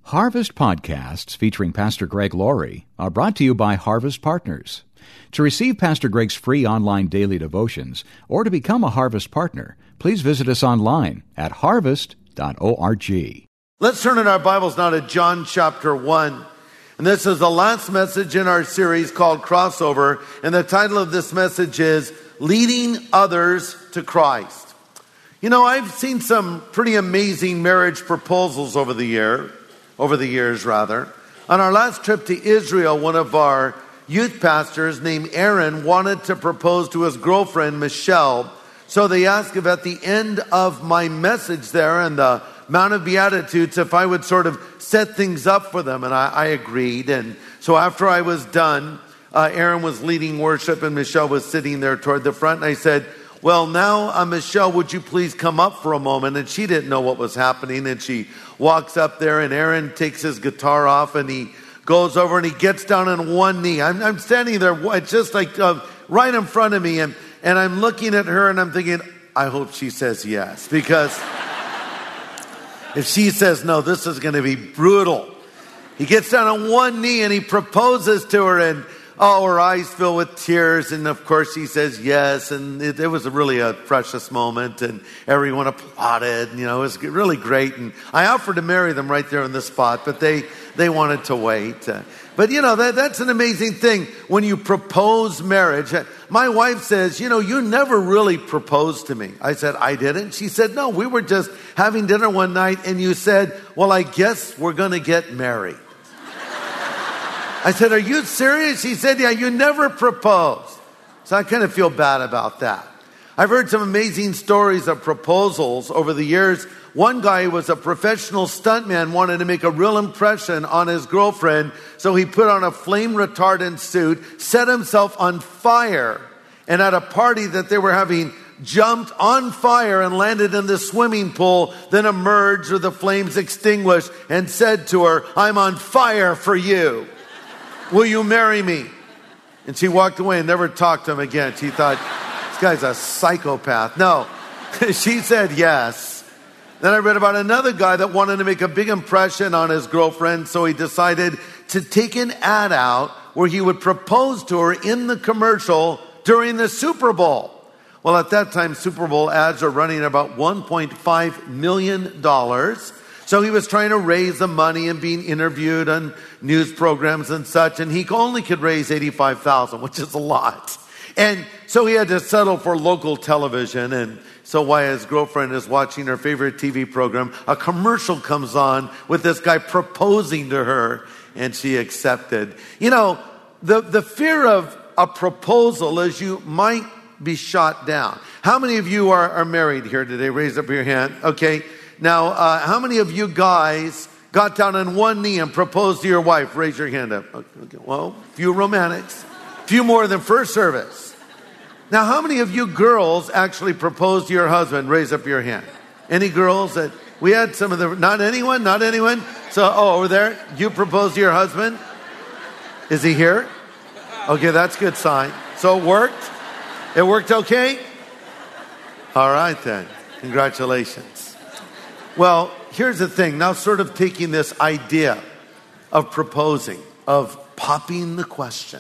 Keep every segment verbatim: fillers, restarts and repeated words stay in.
Harvest podcasts featuring Pastor Greg Laurie are brought to you by Harvest Partners. To receive Pastor Greg's free online daily devotions or to become a Harvest partner, please visit us online at harvest dot org. Let's turn in our Bibles now to John chapter one. And this is the last message in our series called Crossover. And the title of this message is Leading Others to Christ. You know, I've seen some pretty amazing marriage proposals over the year, over the years rather. On our last trip to Israel, one of our youth pastors named Aaron wanted to propose to his girlfriend, Michelle. So they asked if at the end of my message there and the Mount of Beatitudes, if I would sort of set things up for them. And I, I agreed. And so after I was done, uh, Aaron was leading worship and Michelle was sitting there toward the front. And I said, well, now, uh, Michelle, would you please come up for a moment? And she didn't know what was happening. And she walks up there and Aaron takes his guitar off and he goes over and he gets down on one knee. I'm, I'm standing there just like uh, right in front of me. And, and I'm looking at her and I'm thinking, I hope she says yes. Because if she says no, this is going to be brutal. He gets down on one knee and he proposes to her and oh, her eyes fill with tears. And of course she says yes. And it, it was really a precious moment and everyone applauded. You know, it was really great. And I offered to marry them right there on the spot, but they, they wanted to wait. Uh, but you know, that, that's an amazing thing when you propose marriage. My wife says, you know, you never really proposed to me. I said, I didn't. She said, no, we were just having dinner one night and you said, well, I guess we're going to get married. I said, are you serious? She said, yeah, you never proposed. So I kind of feel bad about that. I've heard some amazing stories of proposals over the years. One guy who was a professional stuntman wanted to make a real impression on his girlfriend. So he put on a flame retardant suit, set himself on fire, and at a party that they were having, jumped on fire and landed in the swimming pool, then emerged with the flames extinguished and said to her, I'm on fire for you. Will you marry me? And she walked away and never talked to him again. She thought, this guy's a psychopath. No, she said yes. Then I read about another guy that wanted to make a big impression on his girlfriend. So he decided to take an ad out where he would propose to her in the commercial during the Super Bowl. Well, at that time, Super Bowl ads are running about one point five million dollars. So he was trying to raise the money and being interviewed on news programs and such. And he only could raise eighty-five thousand dollars, which is a lot. And so he had to settle for local television. And so while his girlfriend is watching her favorite T V program, a commercial comes on with this guy proposing to her. And she accepted. You know, the, the fear of a proposal is you might be shot down. How many of you are, are married here today? Raise up your hand. Okay. Now, uh, how many of you guys got down on one knee and proposed to your wife? Raise your hand up. Okay. Well, few romantics. Few more than first service. Now, how many of you girls actually proposed to your husband? Raise up your hand. Any girls that we had some of the, not anyone, not anyone. So, oh, over there, you proposed to your husband? Is he here? Okay, that's a good sign. So it worked? It worked okay? All right then. Congratulations. Well, here's the thing. Now sort of taking this idea of proposing, of popping the question.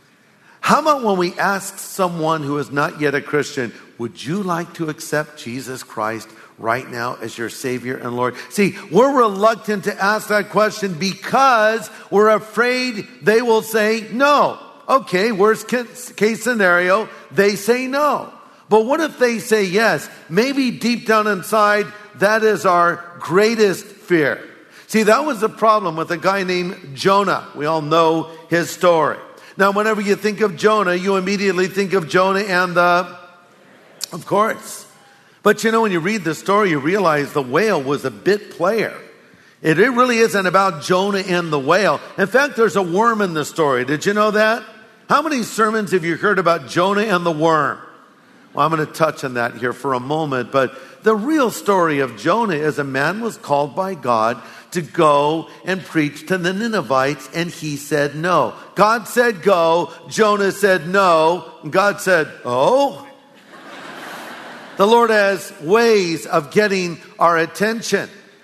How about when we ask someone who is not yet a Christian, would you like to accept Jesus Christ right now as your Savior and Lord? See, we're reluctant to ask that question because we're afraid they will say no. Okay, worst case scenario, they say no. But what if they say yes? Maybe deep down inside, that is our greatest fear. See, that was the problem with a guy named Jonah. We all know his story. Now, whenever you think of Jonah, you immediately think of Jonah and the, of course. But you know, when you read the story, you realize the whale was a bit player. It really isn't about Jonah and the whale. In fact, there's a worm in the story. Did you know that? How many sermons have you heard about Jonah and the worm? Well, I'm going to touch on that here for a moment, but the real story of Jonah is a man was called by God to go and preach to the Ninevites, and he said no. God said go, Jonah said no, and God said, oh? The Lord has ways of getting our attention.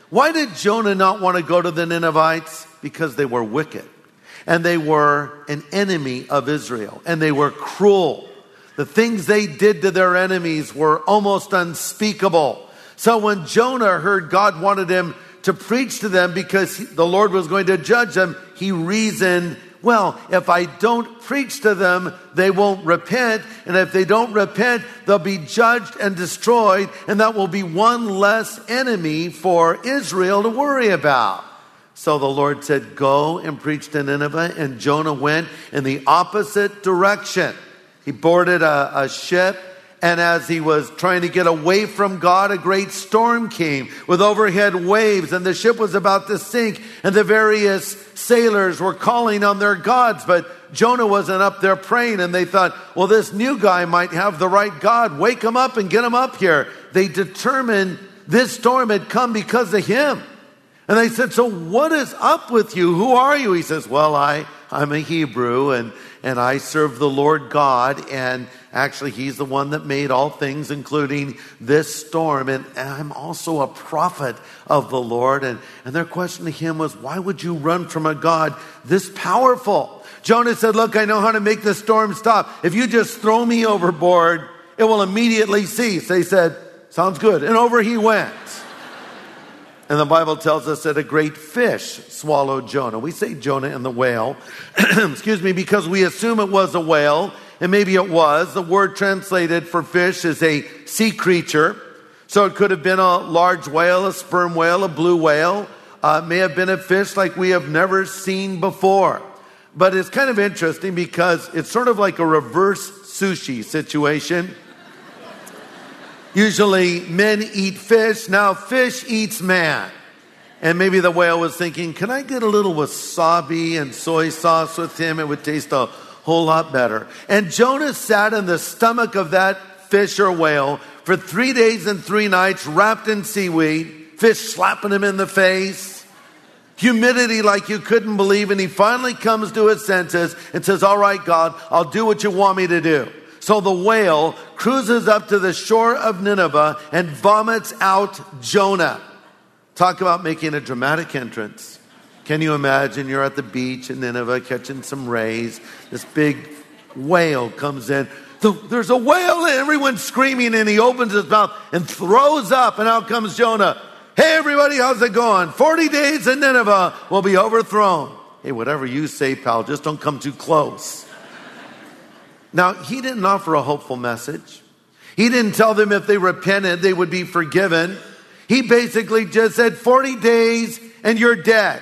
Why did Jonah not want to go to the Ninevites? Because they were wicked. And they were an enemy of Israel. And they were cruel. The things they did to their enemies were almost unspeakable. So when Jonah heard God wanted him to preach to them because the Lord was going to judge them, he reasoned, well, if I don't preach to them, they won't repent. And if they don't repent, they'll be judged and destroyed. And that will be one less enemy for Israel to worry about. So the Lord said, go and preach to Nineveh. And Jonah went in the opposite direction. He boarded a, a ship. And as he was trying to get away from God, a great storm came with overhead waves, and the ship was about to sink, and the various sailors were calling on their gods, but Jonah wasn't up there praying, and they thought, well, this new guy might have the right God. Wake him up and get him up here. They determined this storm had come because of him. And they said, so what is up with you? Who are you? He says, well, I, I'm a Hebrew, and, and I serve the Lord God, and actually, he's the one that made all things, including this storm. And, and I'm also a prophet of the Lord. And, and their question to him was, why would you run from a God this powerful? Jonah said, look, I know how to make the storm stop. If you just throw me overboard, it will immediately cease. They said, sounds good. And over he went. And the Bible tells us that a great fish swallowed Jonah. We say Jonah and the whale, excuse me, because we assume it was a whale. And maybe it was. The word translated for fish is a sea creature. So it could have been a large whale, a sperm whale, a blue whale. Uh, it may have been a fish like we have never seen before. But it's kind of interesting because it's sort of like a reverse sushi situation. Usually men eat fish. Now fish eats man. And maybe the whale was thinking, can I get a little wasabi and soy sauce with him? It would taste a whole lot better. And Jonah sat in the stomach of that fish or whale for three days and three nights wrapped in seaweed, fish slapping him in the face, humidity like you couldn't believe. And he finally comes to his senses and says, all right, God, I'll do what you want me to do. So the whale cruises up to the shore of Nineveh and vomits out Jonah. Talk about making a dramatic entrance. Can you imagine you're at the beach in Nineveh catching some rays. This big whale comes in. There's a whale and everyone's screaming, and he opens his mouth and throws up, and out comes Jonah. Hey everybody, how's it going? forty days in Nineveh will be overthrown. Hey, whatever you say, pal, just don't come too close. Now, he didn't offer a hopeful message. He didn't tell them if they repented, they would be forgiven. He basically just said, forty days and you're dead.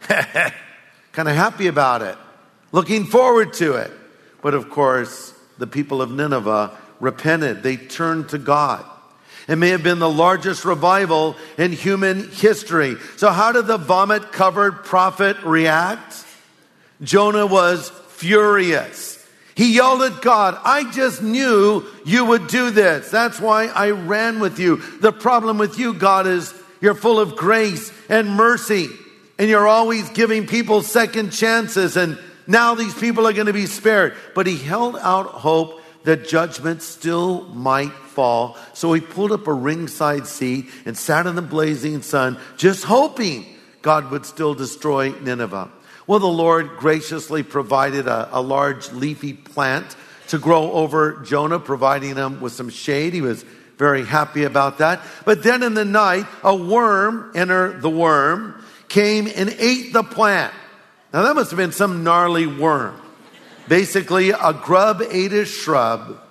Kind of happy about it. Looking forward to it. But of course, the people of Nineveh repented. They turned to God. It may have been the largest revival in human history. So how did the vomit-covered prophet react? Jonah was furious. He yelled at God, I just knew you would do this. That's why I ran with you. The problem with you, God, is you're full of grace and mercy. And you're always giving people second chances. And now these people are going to be spared. But he held out hope that judgment still might fall. So he pulled up a ringside seat and sat in the blazing sun, just hoping God would still destroy Nineveh. Well, the Lord graciously provided a, a large leafy plant to grow over Jonah, providing him with some shade. He was very happy about that. But then in the night, a worm, enter the worm, came and ate the plant. Now that must have been some gnarly worm. Basically, a grub ate a shrub.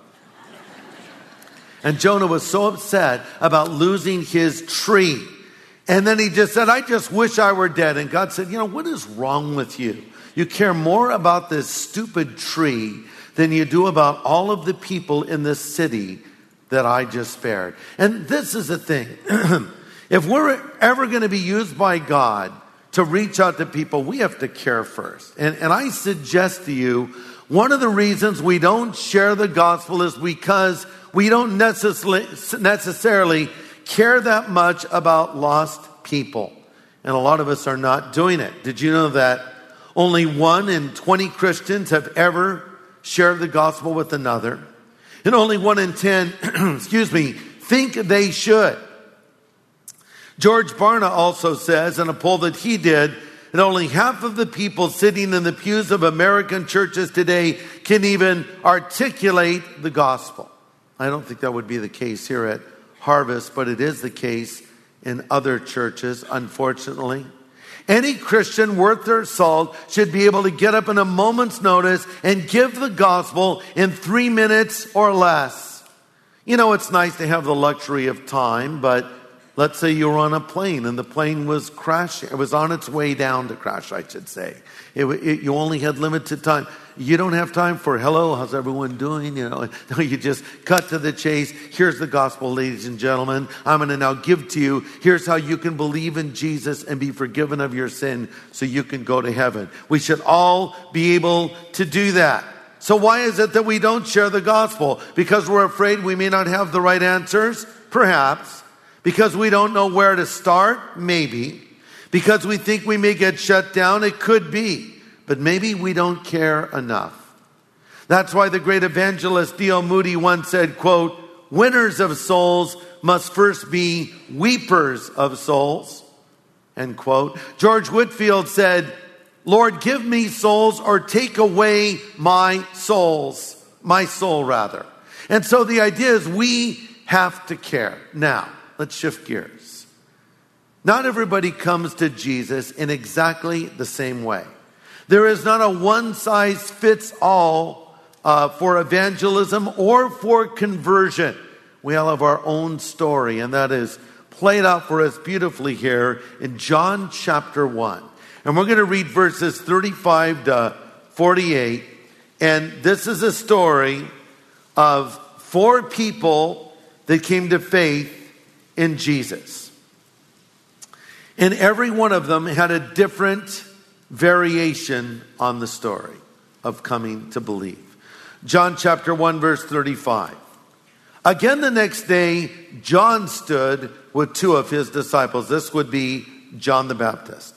And Jonah was so upset about losing his tree. And then he just said, I just wish I were dead. And God said, you know, what is wrong with you? You care more about this stupid tree than you do about all of the people in this city that I just spared. And this is the thing. If we're ever going to be used by God to reach out to people, we have to care first. And, and I suggest to you, one of the reasons we don't share the gospel is because we don't necessarily, necessarily care that much about lost people. And a lot of us are not doing it. Did you know that only one in twenty Christians have ever shared the gospel with another? And only one in ten, excuse me, think they should. George Barna also says in a poll that he did that only half of the people sitting in the pews of American churches today can even articulate the gospel. I don't think that would be the case here at Harvest, but it is the case in other churches, unfortunately. Any Christian worth their salt should be able to get up in a moment's notice and give the gospel in three minutes or less. You know, it's nice to have the luxury of time, but let's say you were on a plane and the plane was crashing. It was on its way down to crash, I should say. It, it, you only had limited time. You don't have time for, hello, how's everyone doing? You know, no, you just cut to the chase. Here's the gospel, ladies and gentlemen. I'm going to now give to you. Here's how you can believe in Jesus and be forgiven of your sin so you can go to heaven. We should all be able to do that. So why is it that we don't share the gospel? Because we're afraid we may not have the right answers? Perhaps. Because we don't know where to start? Maybe. Because we think we may get shut down? It could be. But maybe we don't care enough. That's why the great evangelist D L Moody once said, quote, winners of souls must first be weepers of souls, end quote. George Whitefield said, Lord, give me souls or take away my souls, my soul rather. And so the idea is we have to care. Now, let's shift gears. Not everybody comes to Jesus in exactly the same way. There is not a one-size-fits-all uh, for evangelism or for conversion. We all have our own story, and that is played out for us beautifully here in John chapter one. And we're going to read verses thirty-five to forty-eight. And this is a story of four people that came to faith in Jesus. And every one of them had a different variation on the story of coming to believe. John chapter one, verse thirty-five. Again the next day, John stood with two of his disciples. This would be John the Baptist.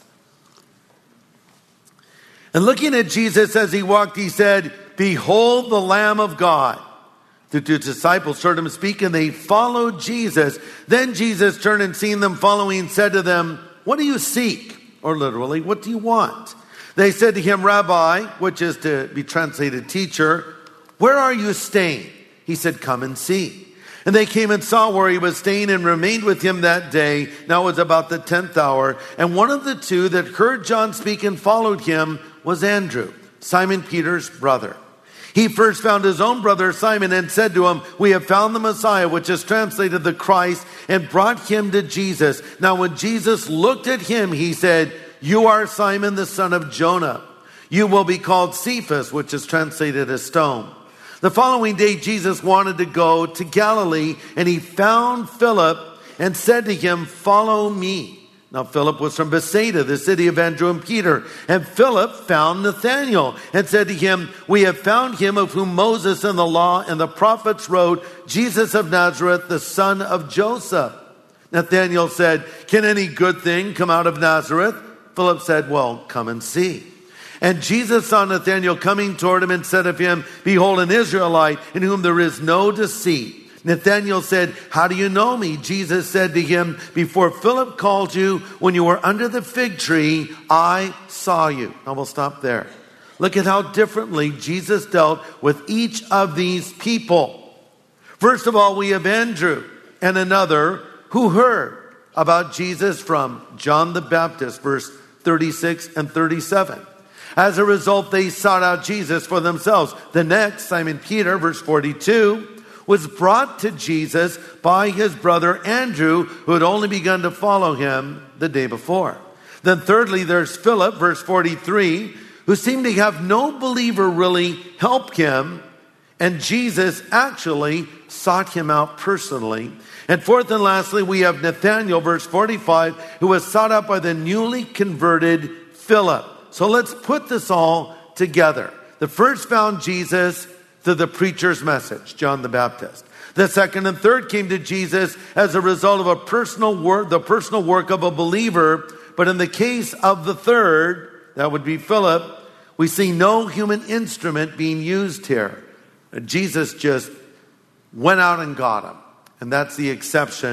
And looking at Jesus as he walked, he said, behold the Lamb of God. The two disciples heard him speak, and they followed Jesus. Then Jesus turned and seeing them following, said to them, what do you seek? Or literally, what do you want? They said to him, Rabbi, which is to be translated teacher, where are you staying? He said, come and see. And they came and saw where he was staying and remained with him that day. Now it was about the tenth hour. And one of the two that heard John speak and followed him was Andrew, Simon Peter's brother. He first found his own brother Simon and said to him, we have found the Messiah, which is translated the Christ, and brought him to Jesus. Now when Jesus looked at him, he said, you are Simon the son of Jonah. You will be called Cephas, which is translated as stone. The following day, Jesus wanted to go to Galilee, and he found Philip and said to him, follow me. Now Philip was from Bethsaida, the city of Andrew and Peter. And Philip found Nathanael and said to him, we have found him of whom Moses and the law and the prophets wrote, Jesus of Nazareth, the son of Joseph. Nathanael said, can any good thing come out of Nazareth? Philip said, well, come and see. And Jesus saw Nathanael coming toward him and said of him, behold, an Israelite in whom there is no deceit. Nathanael said, how do you know me? Jesus said to him, before Philip called you, when you were under the fig tree, I saw you. Now we'll stop there. Look at how differently Jesus dealt with each of these people. First of all, we have Andrew and another who heard about Jesus from John the Baptist, verse thirty-six and thirty-seven. As a result, they sought out Jesus for themselves. The next, Simon Peter, verse forty-two, was brought to Jesus by his brother Andrew, who had only begun to follow him the day before. Then thirdly, there's Philip, verse forty-three, who seemed to have no believer really help him, and Jesus actually sought him out personally. And fourth and lastly, we have Nathanael, verse forty-five, who was sought out by the newly converted Philip. So let's put this all together. The first found Jesus through the preacher's message, John the Baptist. The second and third came to Jesus as a result of a personal work, the personal work of a believer. But in the case of the third, that would be Philip, we see no human instrument being used here. Jesus just went out and got him. And that's the exception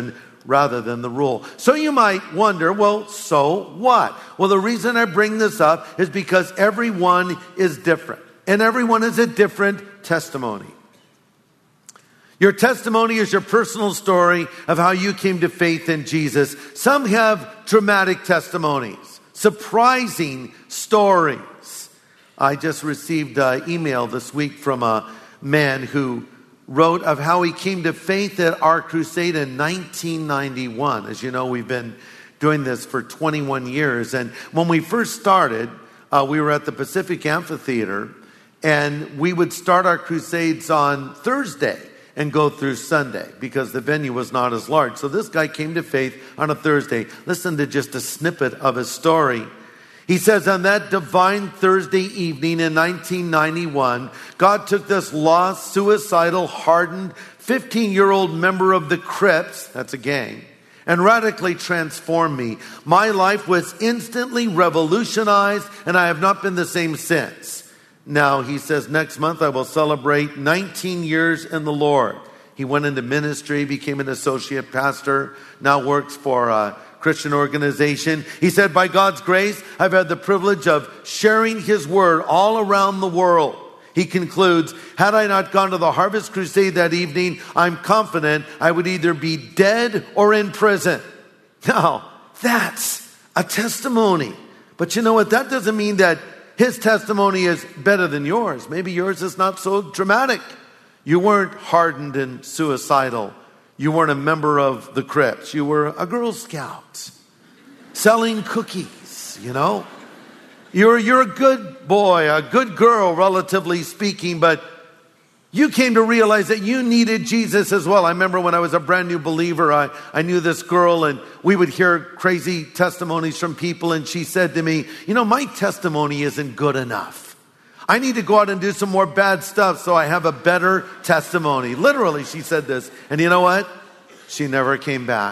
rather than the rule. So you might wonder, well, so what? Well, the reason I bring this up is because everyone is different, and everyone is a different testimony. Your testimony is your personal story of how you came to faith in Jesus. Some have dramatic testimonies, surprising stories. I just received an email this week from a man who wrote of how he came to faith at our crusade in nineteen ninety-one. As you know, we've been doing this for twenty-one years. And when we first started, uh, we were at the Pacific Amphitheater, and we would start our crusades on Thursday and go through Sunday because the venue was not as large. So this guy came to faith on a Thursday. Listen to just a snippet of his story. He says, on that divine Thursday evening in nineteen ninety-one, God took this lost, suicidal, hardened fifteen-year-old member of the Crips, that's a gang, and radically transformed me. My life was instantly revolutionized, and I have not been the same since. Now, he says, next month I will celebrate nineteen years in the Lord. He went into ministry, became an associate pastor, now works for a Christian organization. He said, by God's grace, I've had the privilege of sharing his word all around the world. He concludes, had I not gone to the Harvest Crusade that evening, I'm confident I would either be dead or in prison. Now, that's a testimony. But you know what? That doesn't mean that his testimony is better than yours. Maybe yours is not so dramatic. You weren't hardened and suicidal. You weren't a member of the Crips. You were a Girl Scout selling cookies, you know. You're, you're a good boy, a good girl, relatively speaking, but you came to realize that you needed Jesus as well. I remember when I was a brand new believer, I, I knew this girl, and we would hear crazy testimonies from people, and she said to me, you know, my testimony isn't good enough. I need to go out and do some more bad stuff so I have a better testimony. Literally, she said this. And you know what? She never came back.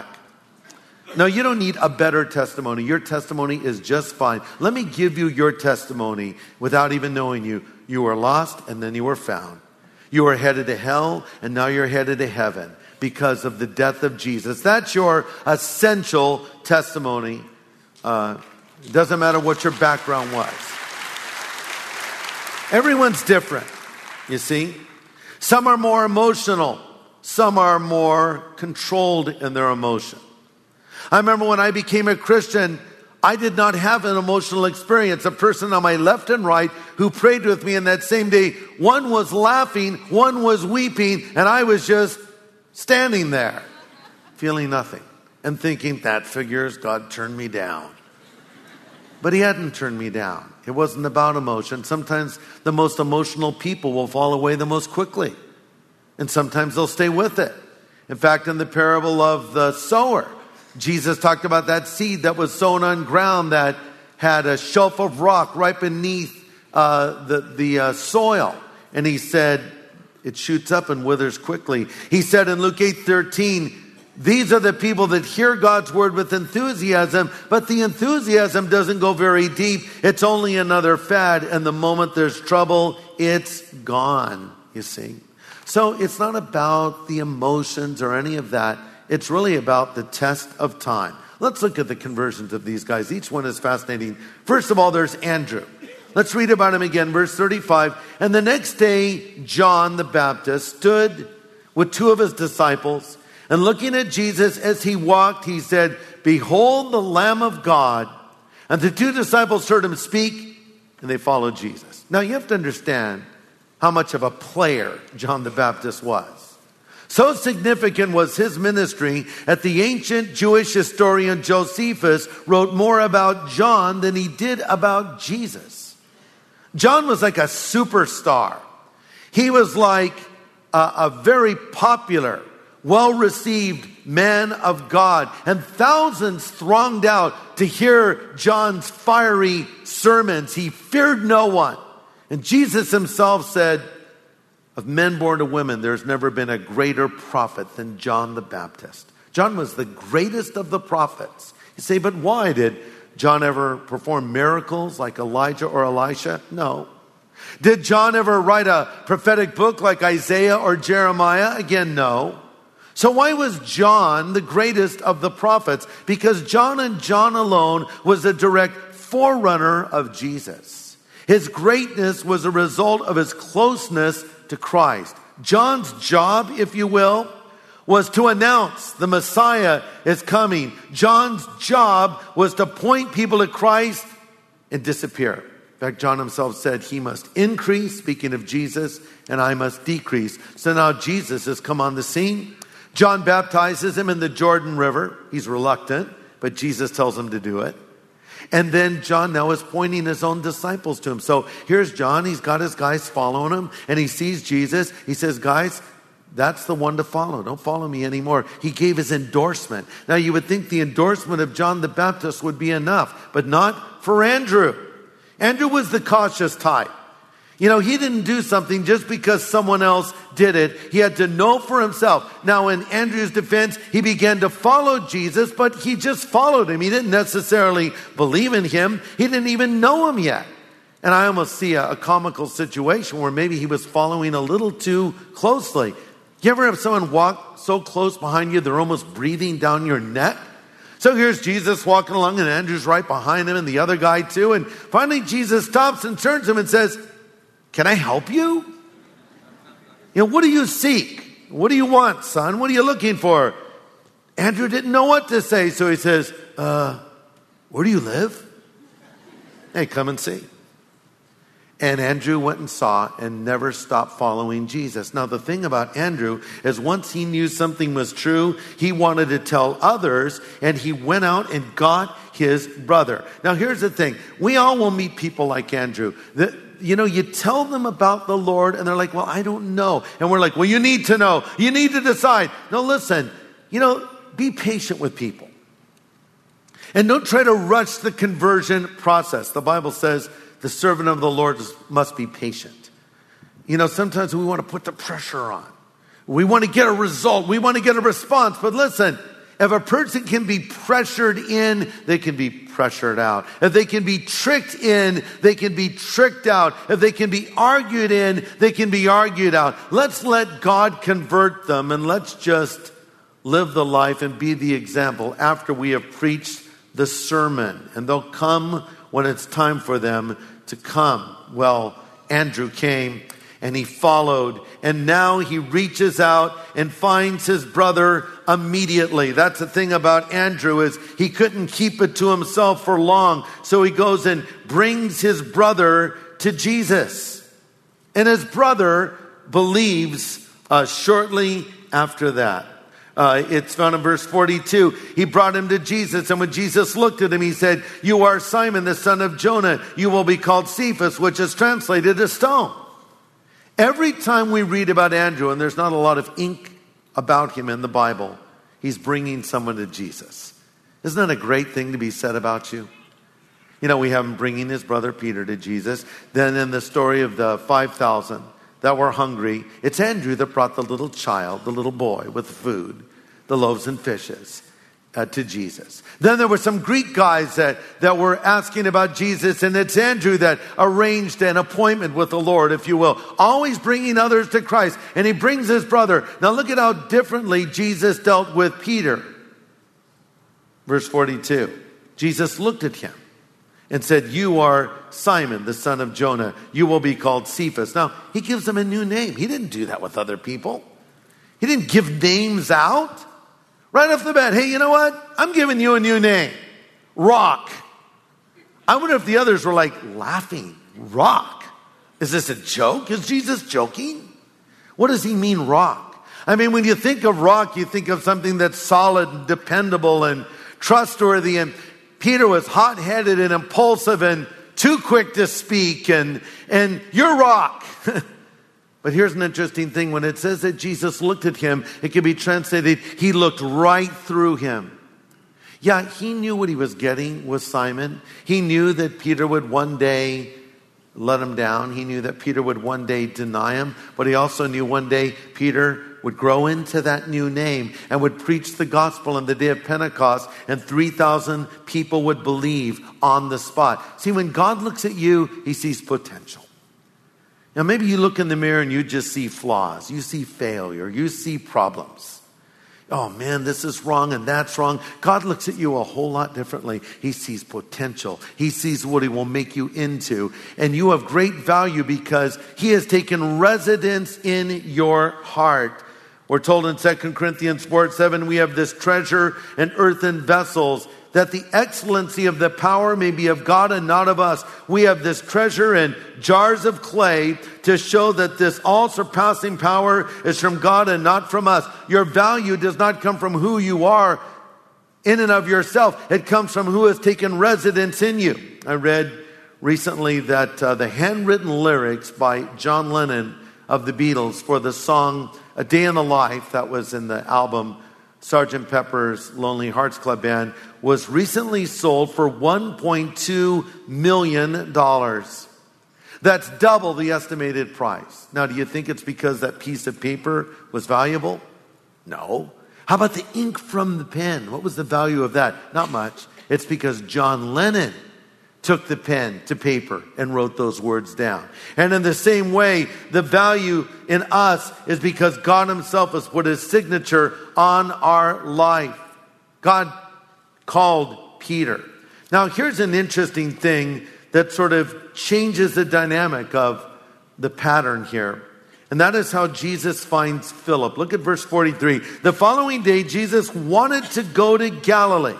No, you don't need a better testimony. Your testimony is just fine. Let me give you your testimony without even knowing you. You were lost and then you were found. You were headed to hell and now you're headed to heaven because of the death of Jesus. That's your essential testimony. Uh, it doesn't matter what your background was. Everyone's different, you see. Some are more emotional. Some are more controlled in their emotion. I remember when I became a Christian, I did not have an emotional experience. A person on my left and right who prayed with me in that same day, one was laughing, one was weeping, and I was just standing there, feeling nothing, and thinking, that figures, God turned me down. But he hadn't turned me down. It wasn't about emotion. Sometimes the most emotional people will fall away the most quickly. And sometimes they'll stay with it. In fact, in the parable of the sower, Jesus talked about that seed that was sown on ground that had a shelf of rock right beneath uh, the, the uh, soil. And he said, it shoots up and withers quickly. He said in Luke eight thirteen, these are the people that hear God's word with enthusiasm, but the enthusiasm doesn't go very deep. It's only another fad, and the moment there's trouble, it's gone, you see. So it's not about the emotions or any of that. It's really about the test of time. Let's look at the conversions of these guys. Each one is fascinating. First of all, there's Andrew. Let's read about him again, verse thirty-five. And the next day, John the Baptist stood with two of his disciples, and looking at Jesus as he walked, he said, behold the Lamb of God. And the two disciples heard him speak, and they followed Jesus. Now you have to understand how much of a player John the Baptist was. So significant was his ministry that the ancient Jewish historian Josephus wrote more about John than he did about Jesus. John was like a superstar. He was like a, a very popular, well-received man of God. And thousands thronged out to hear John's fiery sermons. He feared no one. And Jesus himself said, of men born to women, there's never been a greater prophet than John the Baptist. John was the greatest of the prophets. You say, but why? Did John ever perform miracles like Elijah or Elisha? No. Did John ever write a prophetic book like Isaiah or Jeremiah? Again, no. So why was John the greatest of the prophets? Because John and John alone was a direct forerunner of Jesus. His greatness was a result of his closeness to Christ. John's job, if you will, was to announce the Messiah is coming. John's job was to point people to Christ and disappear. In fact, John himself said he must increase, speaking of Jesus, and I must decrease. So now Jesus has come on the scene. John baptizes him in the Jordan River. He's reluctant, but Jesus tells him to do it. And then John now is pointing his own disciples to him. So here's John. He's got his guys following him, and he sees Jesus. He says, guys, that's the one to follow. Don't follow me anymore. He gave his endorsement. Now you would think the endorsement of John the Baptist would be enough, but not for Andrew. Andrew was the cautious type. You know, he didn't do something just because someone else did it. He had to know for himself. Now, in Andrew's defense, he began to follow Jesus, but he just followed him. He didn't necessarily believe in him. He didn't even know him yet. And I almost see a, a comical situation where maybe he was following a little too closely. You ever have someone walk so close behind you, they're almost breathing down your neck? So here's Jesus walking along, and Andrew's right behind him, and the other guy too. And finally, Jesus stops and turns to him and says, can I help you? You know, what do you seek? What do you want, son? What are you looking for? Andrew didn't know what to say, so he says, uh, where do you live? Hey, come and see. And Andrew went and saw and never stopped following Jesus. Now, the thing about Andrew is once he knew something was true, he wanted to tell others, and he went out and got his brother. Now, here's the thing. We all will meet people like Andrew. The, you know, you tell them about the Lord, and they're like, well, I don't know. And we're like, well, you need to know. You need to decide. No, listen, you know, be patient with people. And don't try to rush the conversion process. The Bible says, the servant of the Lord must be patient. You know, sometimes we want to put the pressure on. We want to get a result. We want to get a response. But listen, if a person can be pressured in, they can be pressured out. If they can be tricked in, they can be tricked out. If they can be argued in, they can be argued out. Let's let God convert them, and let's just live the life and be the example after we have preached the sermon. And they'll come when it's time for them to come. Well, Andrew came and he followed, and now he reaches out and finds his brother immediately. That's the thing about Andrew, is he couldn't keep it to himself for long. So he goes and brings his brother to Jesus. And his brother believes uh, shortly after that. Uh, it's found in verse forty-two. He brought him to Jesus, and when Jesus looked at him, he said, you are Simon, the son of Jonah. You will be called Cephas, which is translated as stone. Every time we read about Andrew, and there's not a lot of ink about him in the Bible, he's bringing someone to Jesus. Isn't that a great thing to be said about you? You know, we have him bringing his brother Peter to Jesus. Then in the story of the five thousand that were hungry, it's Andrew that brought the little child, the little boy with food, the loaves and fishes, uh, to Jesus. Then there were some Greek guys that, that were asking about Jesus, and it's Andrew that arranged an appointment with the Lord, if you will, always bringing others to Christ. And he brings his brother. Now look at how differently Jesus dealt with Peter. Verse forty-two, Jesus looked at him and said, you are Simon, the son of Jonah. You will be called Cephas. Now, he gives him a new name. He didn't do that with other people. He didn't give names out. Right off the bat, hey, you know what? I'm giving you a new name. Rock. I wonder if the others were like laughing. Rock. Is this a joke? Is Jesus joking? What does he mean, rock? I mean, when you think of rock, you think of something that's solid and dependable and trustworthy. And Peter was hot-headed and impulsive and too quick to speak. And, and you're rock. But here's an interesting thing. When it says that Jesus looked at him, it can be translated, he looked right through him. Yeah, he knew what he was getting with Simon. He knew that Peter would one day let him down. He knew that Peter would one day deny him. But he also knew one day Peter would grow into that new name and would preach the gospel on the day of Pentecost, and three thousand people would believe on the spot. See, when God looks at you, he sees potential. Now, maybe you look in the mirror and you just see flaws. You see failure. You see problems. oh man, this is wrong and that's wrong. God looks at you a whole lot differently. He sees potential. He sees what he will make you into. And you have great value because he has taken residence in your heart. We're told in Second Corinthians four seven, we have this treasure in earthen vessels, that the excellency of the power may be of God and not of us. We have this treasure in jars of clay to show that this all-surpassing power is from God and not from us. Your value does not come from who you are in and of yourself. It comes from who has taken residence in you. I read recently that uh, the handwritten lyrics by John Lennon of the Beatles for the song A Day in the Life, that was in the album Sergeant Pepper's Lonely Hearts Club Band, was recently sold for one point two million dollars. That's double the estimated price. Now, do you think it's because that piece of paper was valuable? No. How about the ink from the pen? What was the value of that? Not much. It's because John Lennon took the pen to paper and wrote those words down. And in the same way, the value in us is because God himself has put his signature on our life. God called Peter. Now, here's an interesting thing that sort of changes the dynamic of the pattern here. And that is how Jesus finds Philip. Look at verse forty-three. The following day, Jesus wanted to go to Galilee.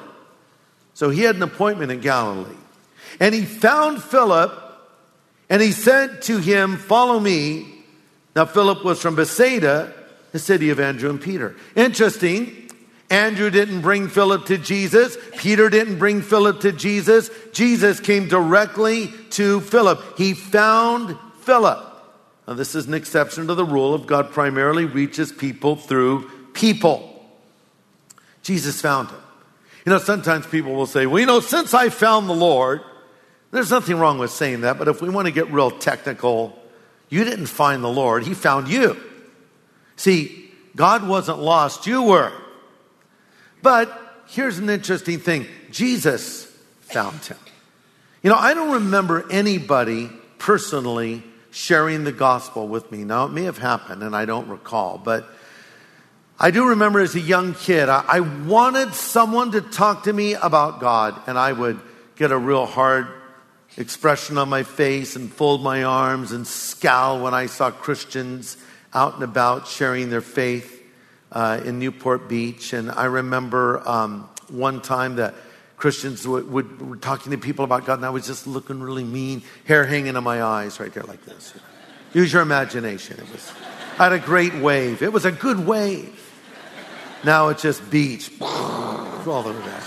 So he had an appointment in Galilee. And he found Philip, and he said to him, follow me. Now, Philip was from Bethsaida, the city of Andrew and Peter. Interesting. Andrew didn't bring Philip to Jesus. Peter didn't bring Philip to Jesus. Jesus came directly to Philip. He found Philip. Now, this is an exception to the rule of God primarily reaches people through people. Jesus found him. You know, sometimes people will say, well, you know, since I found the Lord, there's nothing wrong with saying that, but if we want to get real technical, you didn't find the Lord, he found you. See, God wasn't lost, you were. But here's an interesting thing. Jesus found him. You know, I don't remember anybody personally sharing the gospel with me. Now, it may have happened, and I don't recall, but I do remember as a young kid, I, I wanted someone to talk to me about God, and I would get a real hard expression on my face and fold my arms and scowl when I saw Christians out and about sharing their faith uh, in Newport Beach. And I remember um, one time that Christians would, would, were talking to people about God, and I was just looking really mean, hair hanging in my eyes right there like this. Use your imagination. It was, I had a great wave. It was a good wave. Now it's just beach. All over that.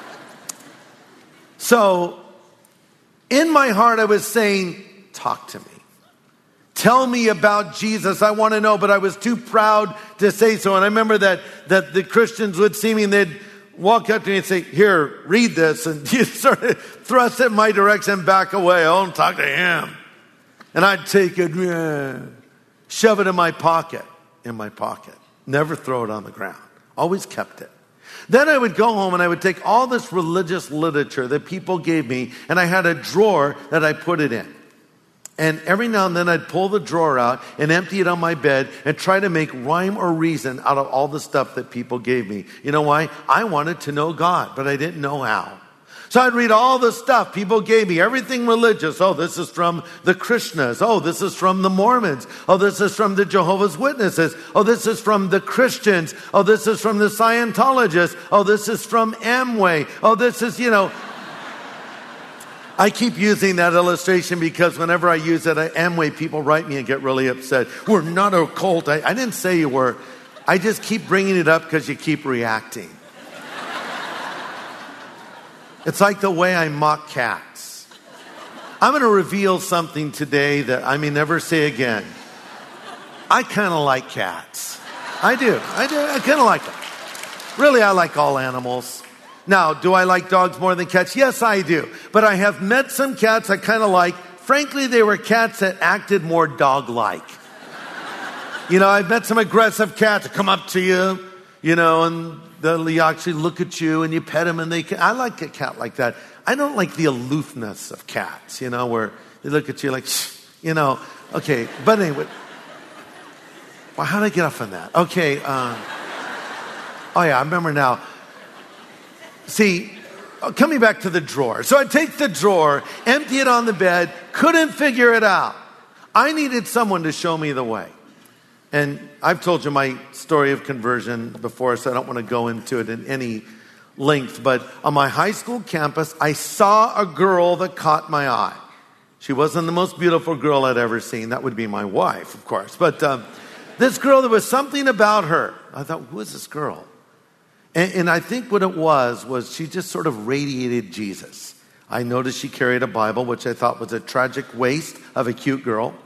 So, in my heart, I was saying, talk to me. Tell me about Jesus. I want to know, but I was too proud to say so. And I remember that, that the Christians would see me and they'd walk up to me and say, here, read this. And you sort of thrust it in my direction, back away. I don't talk to him. And I'd take it, yeah, shove it in my pocket, in my pocket. Never throw it on the ground. Always kept it. Then I would go home and I would take all this religious literature that people gave me, and I had a drawer that I put it in. And every now and then I'd pull the drawer out and empty it on my bed and try to make rhyme or reason out of all the stuff that people gave me. You know why? I wanted to know God, but I didn't know how. So I'd read all the stuff people gave me, everything religious. Oh, this is from the Krishnas. Oh, this is from the Mormons. Oh, this is from the Jehovah's Witnesses. Oh, this is from the Christians. Oh, this is from the Scientologists. Oh, this is from Amway. Oh, this is, you know. I keep using that illustration because whenever I use it at Amway, people write me and get really upset. We're not a cult. I, I didn't say you were. I just keep bringing it up because you keep reacting. It's like the way I mock cats. I'm going to reveal something today that I may never say again. I kind of like cats. I do. I do. I kind of like them. Really, I like all animals. Now, do I like dogs more than cats? Yes, I do. But I have met some cats I kind of like. Frankly, they were cats that acted more dog-like. You know, I've met some aggressive cats that come up to you, you know, and they'll actually look at you and you pet them and they can. I like a cat like that. I don't like the aloofness of cats, you know, where they look at you like, you know, okay. But anyway, well, how did I get off on that? Okay. Uh, Oh yeah, I remember now. See, coming back to the drawer. So I take the drawer, empty it on the bed, couldn't figure it out. I needed someone to show me the way. And I've told you my story of conversion before, so I don't want to go into it in any length. But on my high school campus, I saw a girl that caught my eye. She wasn't the most beautiful girl I'd ever seen. That would be my wife, of course. But um, this girl, there was something about her. I thought, who is this girl? And, and I think what it was, was she just sort of radiated Jesus. I noticed she carried a Bible, which I thought was a tragic waste of a cute girl.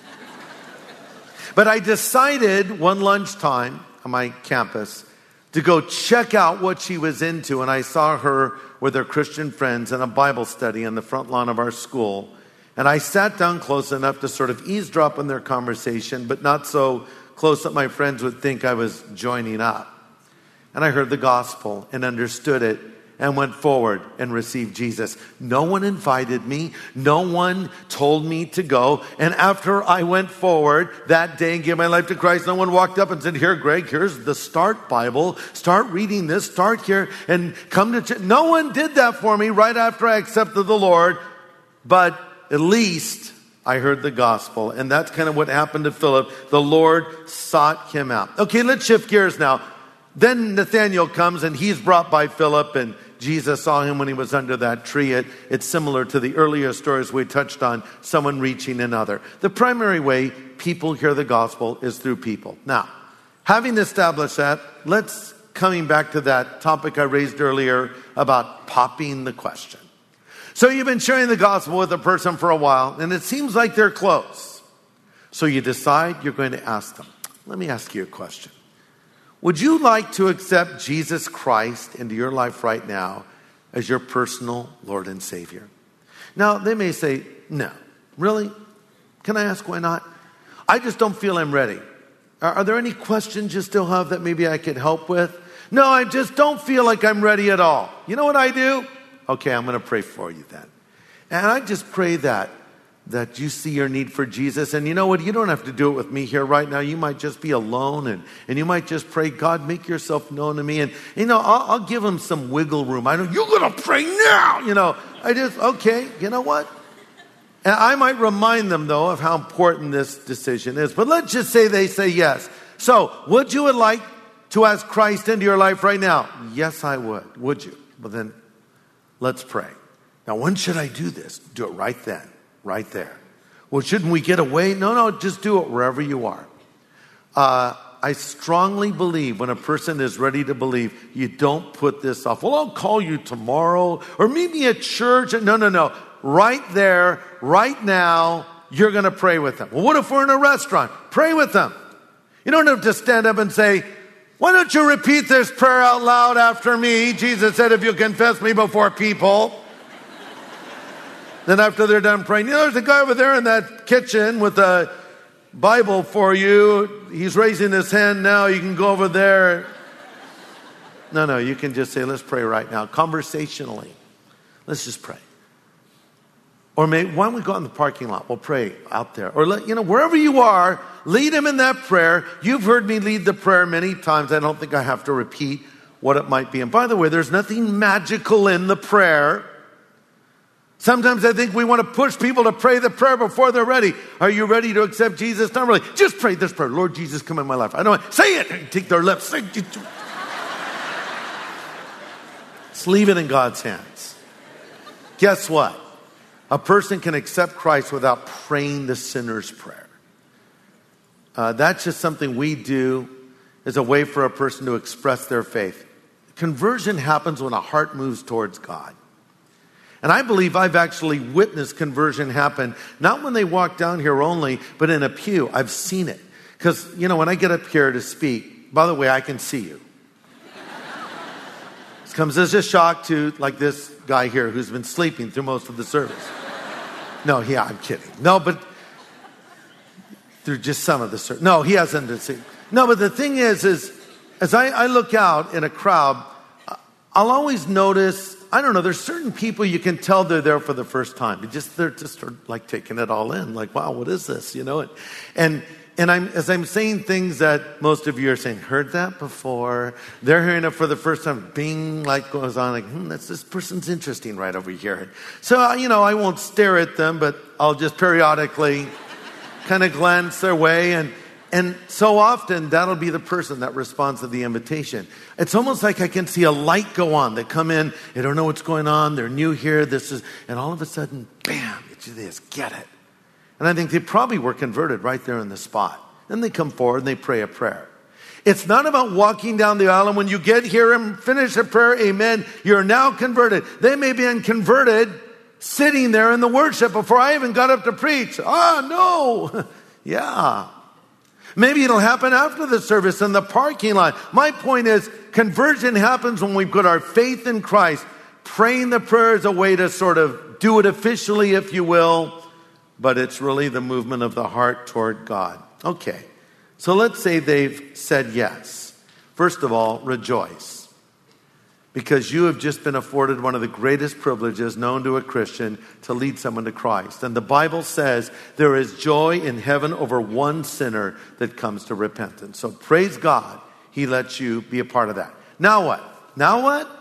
But I decided one lunchtime on my campus to go check out what she was into. And I saw her with her Christian friends in a Bible study on the front lawn of our school. And I sat down close enough to sort of eavesdrop on their conversation, but not so close that my friends would think I was joining up. And I heard the gospel and understood it and went forward and received Jesus. No one invited me. No one told me to go. And after I went forward that day and gave my life to Christ, no one walked up and said, here, Greg, here's the Start Bible. Start reading this. Start here and come to church. No one did that for me right after I accepted the Lord. But at least I heard the gospel. And that's kind of what happened to Philip. The Lord sought him out. Okay, let's shift gears now. Then Nathanael comes and he's brought by Philip, and Jesus saw him when he was under that tree. It, it's similar to the earlier stories we touched on, someone reaching another. The primary way people hear the gospel is through people. Now, having established that, let's coming back to that topic I raised earlier about popping the question. So you've been sharing the gospel with a person for a while, and it seems like they're close. So you decide you're going to ask them. Let me ask you a question. Would you like to accept Jesus Christ into your life right now as your personal Lord and Savior? Now, they may say, no. Really? Can I ask why not? I just don't feel I'm ready. Are, are there any questions you still have that maybe I could help with? No, I just don't feel like I'm ready at all. You know what I do? Okay, I'm going to pray for you then. And I just pray that, that you see your need for Jesus. And you know what? You don't have to do it with me here right now. You might just be alone and, and you might just pray, God, make yourself known to me. And, you know, I'll, I'll give them some wiggle room. I know, you're going to pray now. You know, I just, okay, you know what? And I might remind them, though, of how important this decision is. But let's just say they say yes. So, would you would like to ask Christ into your life right now? Yes, I would. Would you? Well, then, let's pray. Now, when should I do this? Do it right then, right there. Well, shouldn't we get away? No, no, just do it wherever you are. Uh, I strongly believe when a person is ready to believe, you don't put this off. Well, I'll call you tomorrow or meet me at church. No, no, no. Right there, right now, you're going to pray with them. Well, what if we're in a restaurant? Pray with them. You don't have to stand up and say, why don't you repeat this prayer out loud after me? Jesus said, if you confess me before people. Then after they're done praying, you know, there's a guy over there in that kitchen with a Bible for you. He's raising his hand now. You can go over there. No, no, you can just say, let's pray right now. Conversationally. Let's just pray. Or maybe, why don't we go out in the parking lot? We'll pray out there. Or, let, you know, wherever you are, lead him in that prayer. You've heard me lead the prayer many times. I don't think I have to repeat what it might be. And by the way, there's nothing magical in the prayer. Sometimes I think we want to push people to pray the prayer before they're ready. Are you ready to accept Jesus? Not really. Just pray this prayer. Lord Jesus, come in my life. I don't want, say it. And take their lips. Say it. Let's leave it in God's hands. Guess what? A person can accept Christ without praying the sinner's prayer. Uh, that's just something we do as a way for a person to express their faith. Conversion happens when a heart moves towards God. And I believe I've actually witnessed conversion happen, not when they walk down here only, but in a pew. I've seen it. Because, you know, when I get up here to speak, by the way, I can see you. This comes as a shock to, like this guy here who's been sleeping through most of the service. No, yeah, I'm kidding. No, but through just some of the service. No, he hasn't been sleeping. No, but the thing is, is as I, I look out in a crowd, I'll always notice, I don't know, there's certain people you can tell they're there for the first time. You just, they're just like taking it all in. Like, wow, what is this? You know, and, and, And I'm, as I'm saying things that most of you are saying, heard that before. They're hearing it for the first time. Bing, light goes on. Like, hmm, that's, this person's interesting right over here. So, you know, I won't stare at them, but I'll just periodically kind of glance their way. And, and so often that'll be the person that responds to the invitation. It's almost like I can see a light go on. They come in, they don't know what's going on. They're new here. This is, and all of a sudden, bam, it's this, get it. And I think they probably were converted right there in the spot. Then they come forward and they pray a prayer. It's not about walking down the aisle and when you get here and finish a prayer, amen, you're now converted. They may be converted sitting there in the worship before I even got up to preach. Ah, no. Yeah. Maybe it'll happen after the service in the parking lot. My point is, conversion happens when we put our faith in Christ. Praying the prayer is a way to sort of do it officially, if you will. But it's really the movement of the heart toward God. Okay, so let's say they've said yes. First of all, rejoice. Because you have just been afforded one of the greatest privileges known to a Christian to lead someone to Christ. And the Bible says there is joy in heaven over one sinner that comes to repentance. So praise God, He lets you be a part of that. Now what? Now what?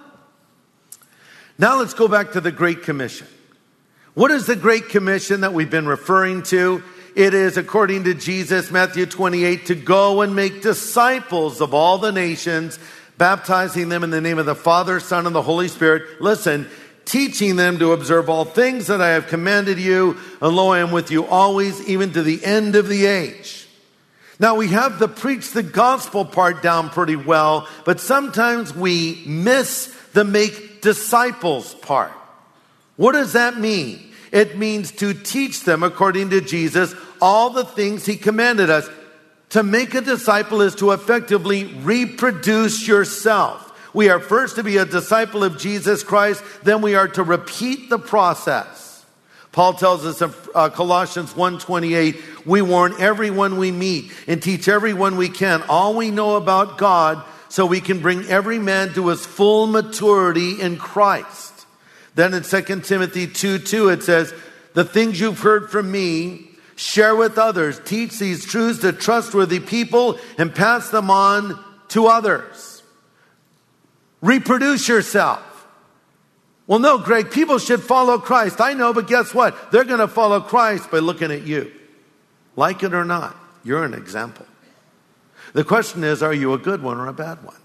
Now let's go back to the Great Commission. What is the Great Commission that we've been referring to? It is, according to Jesus, Matthew twenty-eight, to go and make disciples of all the nations, baptizing them in the name of the Father, Son, and the Holy Spirit. Listen, teaching them to observe all things that I have commanded you, and lo, I am with you always, even to the end of the age. Now, we have the preach the gospel part down pretty well, but sometimes we miss the make disciples part. What does that mean? It means to teach them, according to Jesus, all the things He commanded us. To make a disciple is to effectively reproduce yourself. We are first to be a disciple of Jesus Christ, then we are to repeat the process. Paul tells us in uh, Colossians one twenty-eight, we warn everyone we meet and teach everyone we can all we know about God, so we can bring every man to his full maturity in Christ. Then in Second Timothy two two, it says, the things you've heard from me, share with others. Teach these truths to trustworthy people and pass them on to others. Reproduce yourself. Well, no, Greg, people should follow Christ. I know, but guess what? They're going to follow Christ by looking at you. Like it or not, you're an example. The question is, are you a good one or a bad one?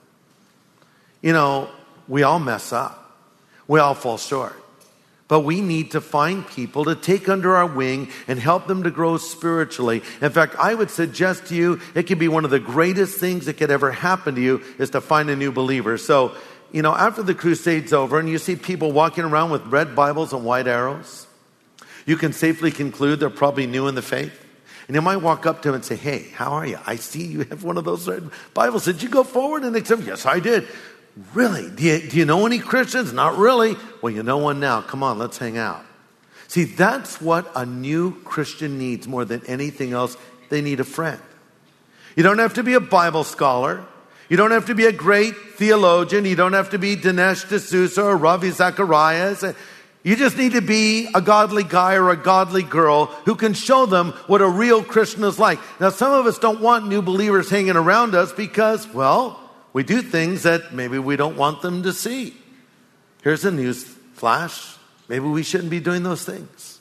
You know, we all mess up. We all fall short. But we need to find people to take under our wing and help them to grow spiritually. In fact, I would suggest to you, it could be one of the greatest things that could ever happen to you is to find a new believer. So, you know, after the crusade's over and you see people walking around with red Bibles and white arrows, you can safely conclude they're probably new in the faith. And you might walk up to them and say, hey, how are you? I see you have one of those red Bibles. Did you go forward and accept? Yes, I did. Really? Do you, do you know any Christians? Not really. Well, you know one now. Come on, let's hang out. See, that's what a new Christian needs more than anything else. They need a friend. You don't have to be a Bible scholar. You don't have to be a great theologian. You don't have to be Dinesh D'Souza or Ravi Zacharias. You just need to be a godly guy or a godly girl who can show them what a real Christian is like. Now, some of us don't want new believers hanging around us because, well, we do things that maybe we don't want them to see. Here's a news flash. Maybe we shouldn't be doing those things.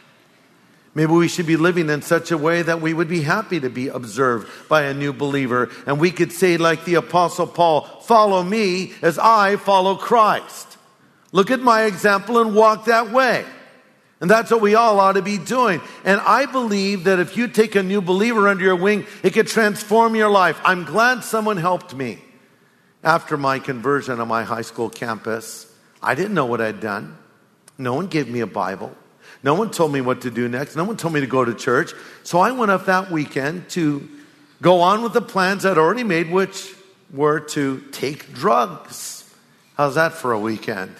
Maybe we should be living in such a way that we would be happy to be observed by a new believer. And we could say like the Apostle Paul, follow me as I follow Christ. Look at my example and walk that way. And that's what we all ought to be doing. And I believe that if you take a new believer under your wing, it could transform your life. I'm glad someone helped me. After my conversion on my high school campus, I didn't know what I'd done. No one gave me a Bible. No one told me what to do next. No one told me to go to church. So I went up that weekend to go on with the plans I'd already made, which were to take drugs. How's that for a weekend?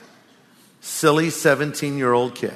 Silly seventeen-year-old kid.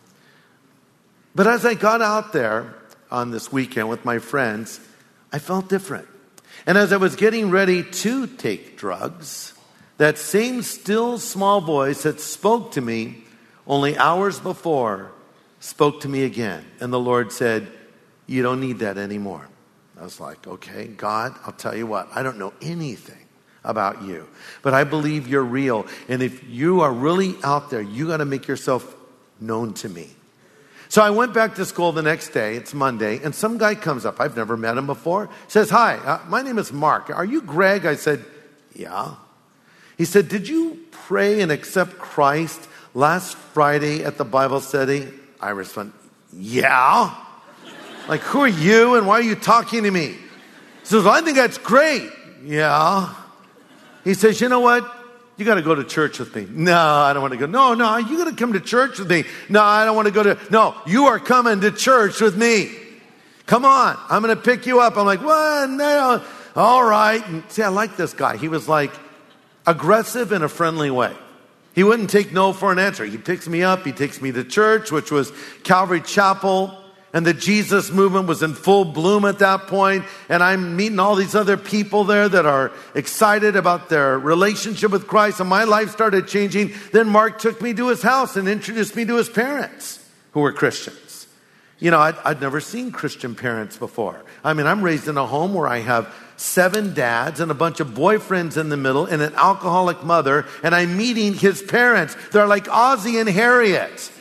But as I got out there on this weekend with my friends, I felt different. And as I was getting ready to take drugs, that same still small voice that spoke to me only hours before spoke to me again. And the Lord said, you don't need that anymore. I was like, okay, God, I'll tell you what, I don't know anything about you, but I believe you're real. And if you are really out there, you got to make yourself known to me. So I went back to school the next day. It's Monday. And some guy comes up. I've never met him before. Says, hi, uh, my name is Mark. Are you Greg? I said, yeah. He said, did you pray and accept Christ last Friday at the Bible study? I responded, yeah. Like, who are you and why are you talking to me? He says, well, I think that's great. Yeah. He says, you know what? You got to go to church with me. No, I don't want to go. No, no, you got to come to church with me. No, I don't want to go to. No, you are coming to church with me. Come on. I'm going to pick you up. I'm like, what? No. All right. And see, I like this guy. He was like aggressive in a friendly way. He wouldn't take no for an answer. He picks me up. He takes me to church, which was Calvary Chapel. And the Jesus movement was in full bloom at that point. And I'm meeting all these other people there that are excited about their relationship with Christ. And my life started changing. Then Mark took me to his house and introduced me to his parents, who were Christians. You know, I'd, I'd never seen Christian parents before. I mean, I'm raised in a home where I have seven dads and a bunch of boyfriends in the middle and an alcoholic mother. And I'm meeting his parents. They're like Ozzie and Harriet.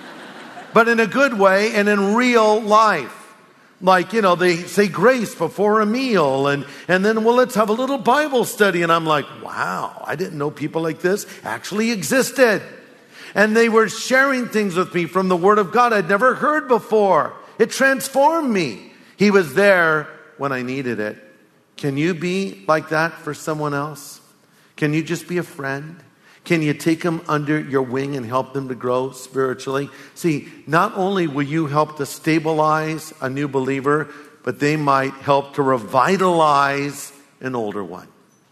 But in a good way and in real life. Like, you know, they say grace before a meal. And, and then, well, let's have a little Bible study. And I'm like, wow, I didn't know people like this actually existed. And they were sharing things with me from the Word of God I'd never heard before. It transformed me. He was there when I needed it. Can you be like that for someone else? Can you just be a friend? Can you take them under your wing and help them to grow spiritually? See, not only will you help to stabilize a new believer, but they might help to revitalize an older one.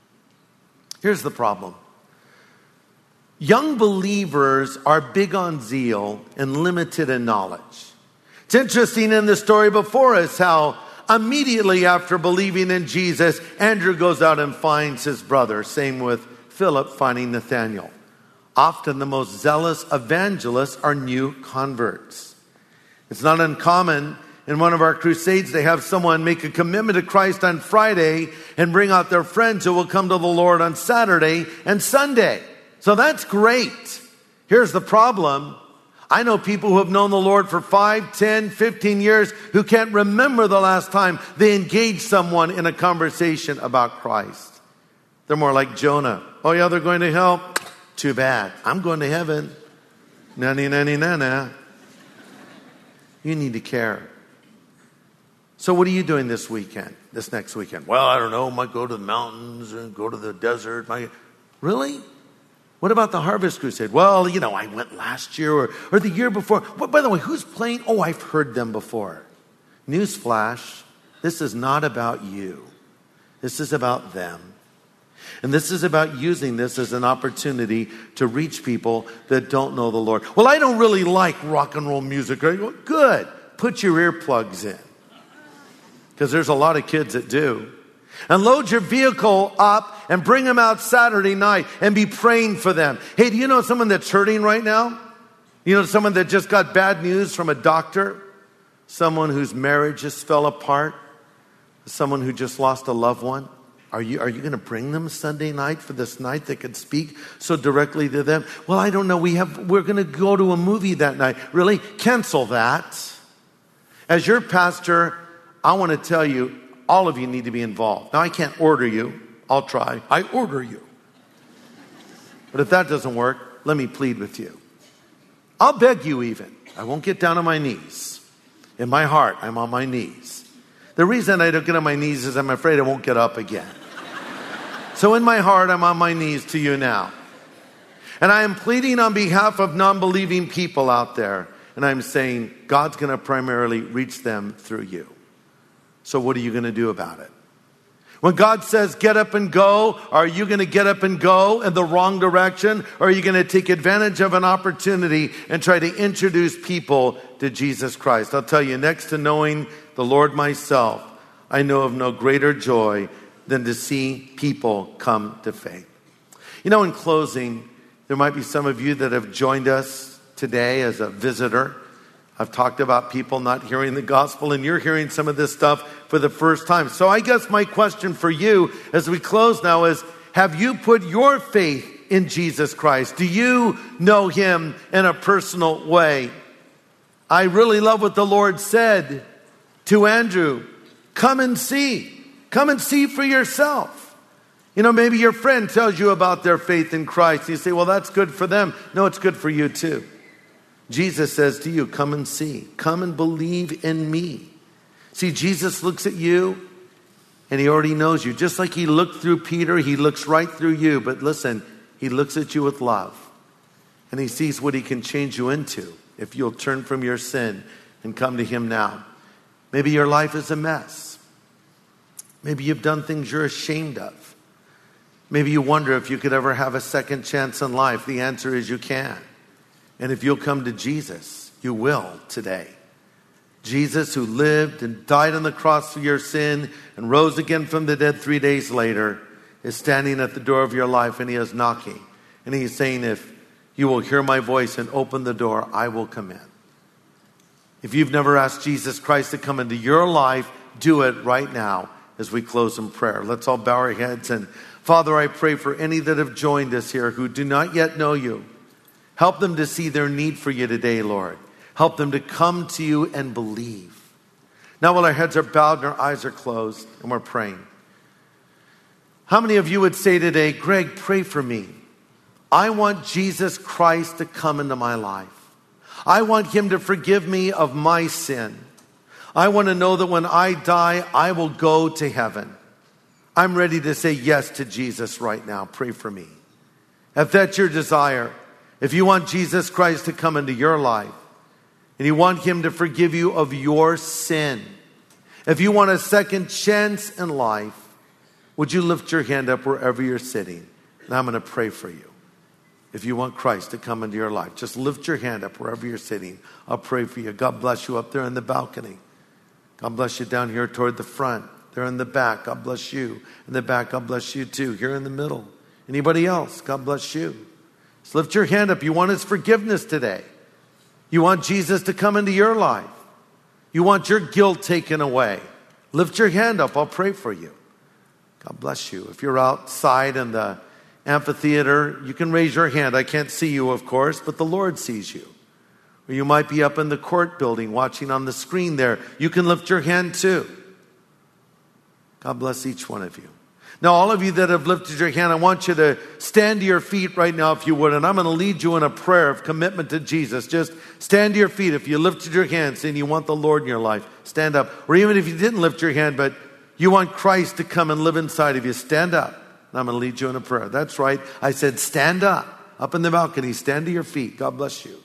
Here's the problem. Young believers are big on zeal and limited in knowledge. It's interesting in the story before us how immediately after believing in Jesus, Andrew goes out and finds his brother. Same with Philip finding Nathanael. Often the most zealous evangelists are new converts. It's not uncommon in one of our crusades to have someone make a commitment to Christ on Friday and bring out their friends who will come to the Lord on Saturday and Sunday. So that's great. Here's the problem. I know people who have known the Lord for five, ten, fifteen years who can't remember the last time they engaged someone in a conversation about Christ. They're more like Jonah. Oh yeah, they're going to hell? Too bad. I'm going to heaven. Na-ni, na-ni, na-na. You need to care. So what are you doing this weekend, this next weekend? Well, I don't know. Might go to the mountains and go to the desert. Might... Really? What about the Harvest Crusade? Well, you know, I went last year or, or the year before. But by the way, who's playing? Oh, I've heard them before. Newsflash, this is not about you. This is about them. And this is about using this as an opportunity to reach people that don't know the Lord. Well, I don't really like rock and roll music. Well, good. Put your earplugs in. Because there's a lot of kids that do. And load your vehicle up and bring them out Saturday night and be praying for them. Hey, do you know someone that's hurting right now? You know someone that just got bad news from a doctor? Someone whose marriage just fell apart? Someone who just lost a loved one? Are you, are you going to bring them Sunday night for this night that could speak so directly to them? Well, I don't know. We have, we're going to go to a movie that night. Really? Cancel that. As your pastor, I want to tell you, all of you need to be involved. Now, I can't order you. I'll try. I order you. But if that doesn't work, let me plead with you. I'll beg you even. I won't get down on my knees. In my heart, I'm on my knees. The reason I don't get on my knees is I'm afraid I won't get up again. So in my heart, I'm on my knees to you now. And I am pleading on behalf of non-believing people out there. And I'm saying, God's going to primarily reach them through you. So what are you going to do about it? When God says, get up and go, are you going to get up and go in the wrong direction? Or are you going to take advantage of an opportunity and try to introduce people to Jesus Christ? I'll tell you, next to knowing the Lord myself, I know of no greater joy than to see people come to faith. You know, in closing, there might be some of you that have joined us today as a visitor. I've talked about people not hearing the gospel, and you're hearing some of this stuff for the first time. So I guess my question for you as we close now is, have you put your faith in Jesus Christ? Do you know him in a personal way? I really love what the Lord said to Andrew. Come and see. Come and see for yourself. You know, maybe your friend tells you about their faith in Christ. You say, well, that's good for them. No, it's good for you too. Jesus says to you, come and see. Come and believe in me. See, Jesus looks at you and he already knows you. Just like he looked through Peter, he looks right through you. But listen, he looks at you with love. And he sees what he can change you into if you'll turn from your sin and come to him now. Maybe your life is a mess. Maybe you've done things you're ashamed of. Maybe you wonder if you could ever have a second chance in life. The answer is you can. And if you'll come to Jesus, you will today. Jesus, who lived and died on the cross for your sin and rose again from the dead three days later, is standing at the door of your life, and he is knocking. And he's saying, if you will hear my voice and open the door, I will come in. If you've never asked Jesus Christ to come into your life, do it right now as we close in prayer. Let's all bow our heads. And Father, I pray for any that have joined us here who do not yet know you. Help them to see their need for you today, Lord. Help them to come to you and believe. Now, while our heads are bowed and our eyes are closed and we're praying, how many of you would say today, Greg, pray for me. I want Jesus Christ to come into my life. I want him to forgive me of my sin. I want to know that when I die, I will go to heaven. I'm ready to say yes to Jesus right now. Pray for me. If that's your desire, if you want Jesus Christ to come into your life, and you want him to forgive you of your sin, if you want a second chance in life, would you lift your hand up wherever you're sitting? And I'm going to pray for you. If you want Christ to come into your life, just lift your hand up wherever you're sitting. I'll pray for you. God bless you up there in the balcony. God bless you down here toward the front. There in the back. God bless you. In the back, God bless you too. Here in the middle. Anybody else? God bless you. Just lift your hand up. You want his forgiveness today. You want Jesus to come into your life. You want your guilt taken away. Lift your hand up. I'll pray for you. God bless you. If you're outside in the amphitheater, you can raise your hand. I can't see you, of course, but the Lord sees you. Or you might be up in the court building watching on the screen there. You can lift your hand too. God bless each one of you. Now, all of you that have lifted your hand, I want you to stand to your feet right now if you would, and I'm going to lead you in a prayer of commitment to Jesus. Just stand to your feet. If you lifted your hand saying you want the Lord in your life, stand up. Or even if you didn't lift your hand, but you want Christ to come and live inside of you, stand up. And I'm going to lead you in a prayer. That's right. I said stand up. Up in the balcony, stand to your feet. God bless you.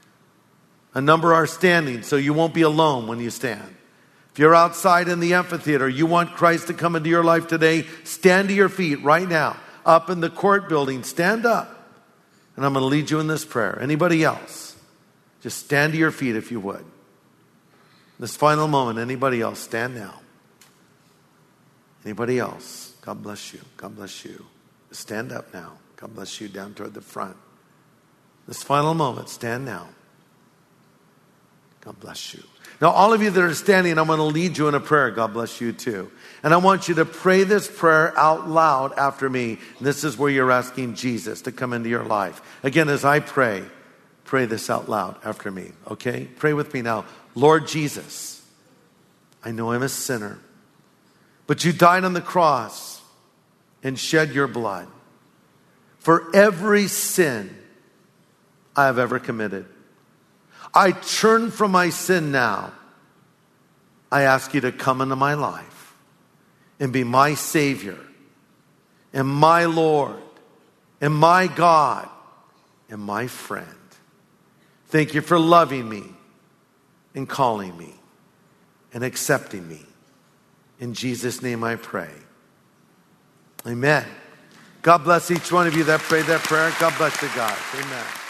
A number are standing, so you won't be alone when you stand. If you're outside in the amphitheater, you want Christ to come into your life today, stand to your feet right now. Up in the court building, stand up. And I'm going to lead you in this prayer. Anybody else? Just stand to your feet if you would. This final moment, anybody else? Stand now. Anybody else? God bless you. God bless you. Stand up now. God bless you down toward the front. This final moment, stand now. God bless you. Now, all of you that are standing, I'm going to lead you in a prayer. God bless you too. And I want you to pray this prayer out loud after me. And this is where you're asking Jesus to come into your life. Again, as I pray, pray this out loud after me. Okay? Pray with me now. Lord Jesus, I know I'm a sinner, but you died on the cross and shed your blood for every sin I have ever committed. I turn from my sin now. I ask you to come into my life and be my Savior and my Lord and my God and my friend. Thank you for loving me and calling me and accepting me. In Jesus' name I pray. Amen. God bless each one of you that prayed that prayer. God bless you, God. Amen.